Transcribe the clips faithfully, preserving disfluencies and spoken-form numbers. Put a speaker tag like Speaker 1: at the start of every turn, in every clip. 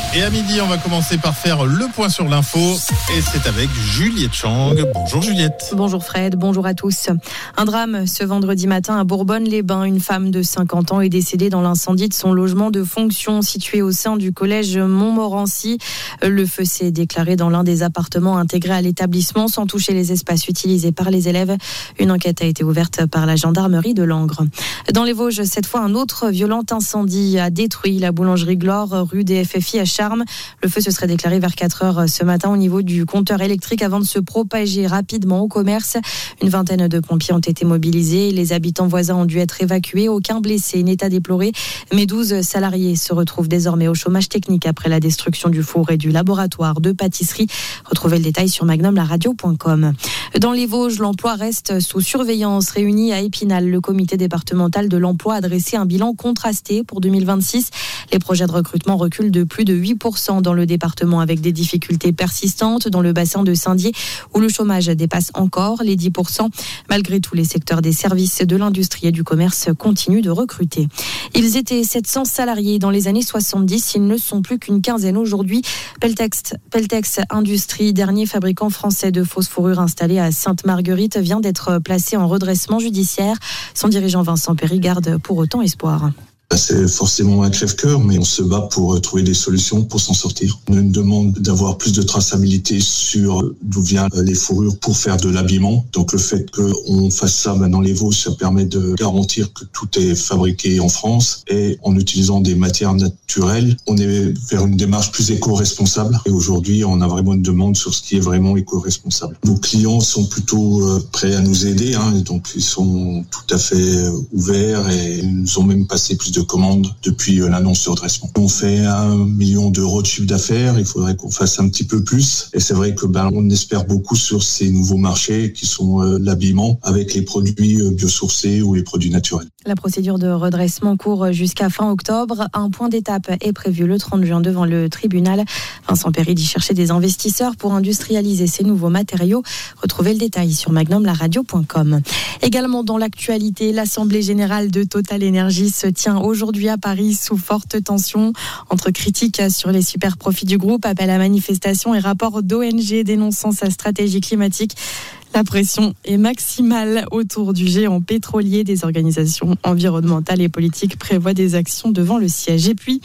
Speaker 1: Et à midi, on va commencer par faire le point sur l'info. Et c'est avec Juliette Chang. Bonjour Juliette.
Speaker 2: Bonjour Fred, bonjour à tous. Un drame ce vendredi matin à Bourbonne-les-Bains. Une femme de cinquante ans est décédée dans l'incendie de son logement de fonction situé au sein du collège Montmorency. Le feu s'est déclaré dans l'un des appartements intégrés à l'établissement sans toucher les espaces utilisés par les élèves. Une enquête a été ouverte par la gendarmerie de Langres. Dans les Vosges, cette fois, un autre violent incendie a détruit la boulangerie Glore, rue des F F I à Charmes. Le feu se serait déclaré vers quatre heures ce matin au niveau du compteur électrique avant de se propager rapidement au commerce. Une vingtaine de pompiers ont été mobilisés. Les habitants voisins ont dû être évacués. Aucun blessé n'est à déplorer. Mais douze salariés se retrouvent désormais au chômage technique après la destruction du four et du laboratoire de pâtisserie. Retrouvez le détail sur magnum la radio point com. Dans les Vosges, l'emploi reste sous surveillance. Réuni à Épinal, le comité départemental de l'emploi a dressé un bilan contrasté pour deux mille vingt-six. Les projets de recrutement reculent de plus de huit pour cent dans le département avec des difficultés persistantes dans le bassin de Saint-Dié où le chômage dépasse encore les dix pour cent. Malgré tout, les secteurs des services, de l'industrie et du commerce continuent de recruter. Ils étaient sept cents salariés dans les années soixante-dix. Ils ne sont plus qu'une quinzaine aujourd'hui. Peltex, Peltex Industrie, dernier fabricant français de fausses fourrures installé à Sainte-Marguerite, vient d'être placé en redressement judiciaire. Son dirigeant Vincent Perry garde pour autant espoir.
Speaker 3: C'est forcément un crève-cœur, mais on se bat pour trouver des solutions pour s'en sortir. On nous demande d'avoir plus de traçabilité sur d'où viennent les fourrures pour faire de l'habillement. Donc le fait qu'on fasse ça dans les Vosges, ça permet de garantir que tout est fabriqué en France et en utilisant des matières naturelles. On est vers une démarche plus éco-responsable et aujourd'hui, on a vraiment une demande sur ce qui est vraiment éco-responsable. Nos clients sont plutôt prêts à nous aider, hein, donc ils sont tout à fait ouverts et ils nous ont même passé plus de commandes depuis l'annonce de redressement. On fait un million d'euros de chiffre d'affaires, il faudrait qu'on fasse un petit peu plus. Et c'est vrai que ben on espère beaucoup sur ces nouveaux marchés qui sont euh, l'habillement avec les produits euh, biosourcés ou les produits naturels.
Speaker 2: La procédure de redressement court jusqu'à fin octobre. Un point d'étape est prévu le trente juin devant le tribunal. Vincent Perry dit chercher des investisseurs pour industrialiser ces nouveaux matériaux. Retrouvez le détail sur magnum la radio point com. Également dans l'actualité, l'Assemblée générale de Total Energy se tient aujourd'hui à Paris sous forte tension. Entre critiques sur les super profits du groupe, appel à manifestation et rapport d'O N G dénonçant sa stratégie climatique. La pression est maximale autour du géant pétrolier. Des organisations environnementales et politiques prévoient des actions devant le siège. Et puis...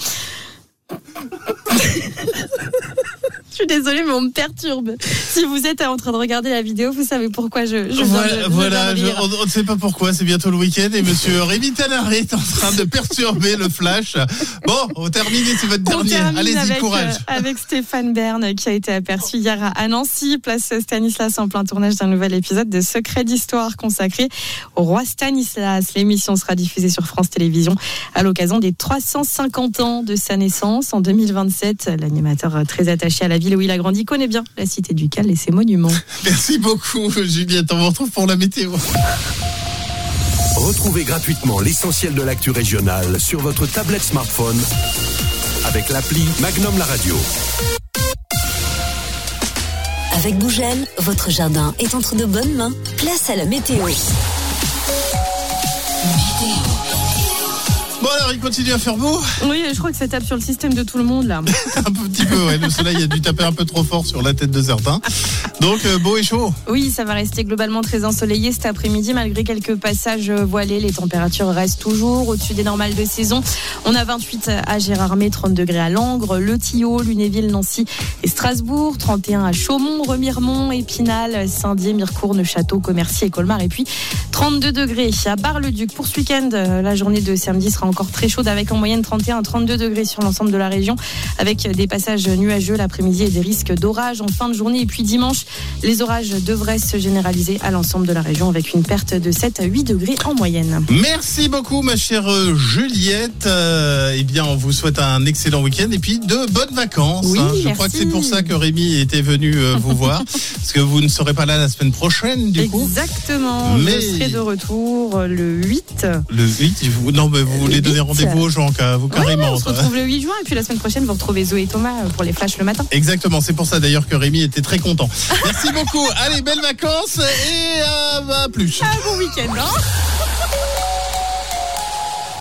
Speaker 2: Je suis désolée, mais on me perturbe. Si vous êtes en train de regarder la vidéo, vous savez pourquoi je, je
Speaker 1: voilà,
Speaker 2: viens de,
Speaker 1: voilà
Speaker 2: je
Speaker 1: je, on, on ne sait pas pourquoi, c'est bientôt le week-end et monsieur Rémi Tanaré est en train de perturber le flash. Bon, on termine, c'est votre
Speaker 2: on
Speaker 1: dernier. Allez-y,
Speaker 2: avec,
Speaker 1: courage.
Speaker 2: Euh, avec Stéphane Bern qui a été aperçu hier à Nancy, place Stanislas en plein tournage d'un nouvel épisode de Secrets d'Histoire consacré au roi Stanislas. L'émission sera diffusée sur France Télévisions à l'occasion des trois cent cinquante ans de sa naissance en deux mille vingt-sept. L'animateur très attaché à la ville où il a grandi connaît bien la cité ducale et ses monuments.
Speaker 1: Merci beaucoup Juliette, on vous retrouve pour la météo.
Speaker 4: Retrouvez gratuitement l'essentiel de l'actu régionale sur votre tablette smartphone avec l'appli Magnum La Radio.
Speaker 5: Avec Bougel, votre jardin est entre de bonnes mains. Place à la météo. Météo.
Speaker 1: Bon alors, il continue à faire beau.
Speaker 2: Oui, je crois que ça tape sur le système de tout le monde là.
Speaker 1: Un petit peu, ouais. Le soleil a dû taper un peu trop fort sur la tête de certains. Donc, euh, beau et chaud.
Speaker 2: Oui, ça va rester globalement très ensoleillé cet après-midi. Malgré quelques passages voilés, les températures restent toujours au-dessus des normales de saison. On a vingt-huit à Gérardmer, trente degrés à Langres, Le Tillot, Lunéville, Nancy et Strasbourg, trente et un à Chaumont, Remiremont, Épinal, Saint-Dié, Mirecourt, Neufchâteau, Commercy et Colmar. Et puis trente-deux degrés à Bar-le-Duc. Pour ce week-end, la journée de samedi sera encore très chaude avec en moyenne trente et un à trente-deux degrés sur l'ensemble de la région avec des passages nuageux l'après-midi et des risques d'orage en fin de journée. Et puis dimanche, les orages devraient se généraliser à l'ensemble de la région avec une perte de sept à huit degrés en moyenne.
Speaker 1: Merci beaucoup ma chère Juliette. Euh, eh bien, on vous souhaite un excellent week-end et puis de bonnes vacances.
Speaker 2: Oui,
Speaker 1: hein. Je
Speaker 2: merci.
Speaker 1: crois que c'est pour ça que Rémi était venu euh, vous voir parce que vous ne serez pas là la semaine prochaine du coup.
Speaker 2: Exactement. Mais... je serai de retour le huit.
Speaker 1: Le huit, vous, non mais vous voulez donner rendez-vous aux gens, vous carrément.
Speaker 2: Ouais, on se retrouve le huit juin et puis la semaine prochaine vous retrouvez Zoé et Thomas pour les flashs le matin.
Speaker 1: Exactement, c'est pour ça d'ailleurs que Rémi était très content. Merci beaucoup. Allez, belles vacances et à, à plus.
Speaker 2: Un bon week-end. Hein.